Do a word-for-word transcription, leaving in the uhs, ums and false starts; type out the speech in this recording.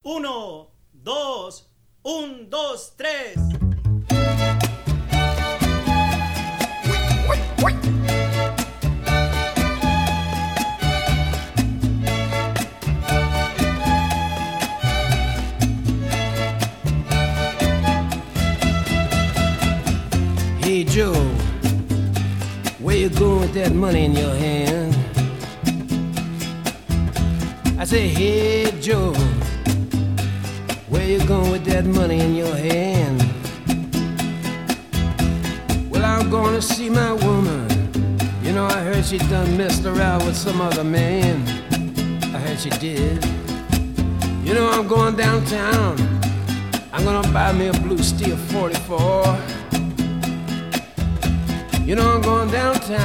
Uno, dos, un, dos, tres. Hey Joe, where you going with that money in your hand? I say, hey Joe, where you going with that money in your hand? Well, I'm gonna see my woman. You know, I heard she done messed around with some other man. I heard she did. You know, I'm going downtown. I'm gonna buy me a blue steel forty-four. You know, I'm going downtown.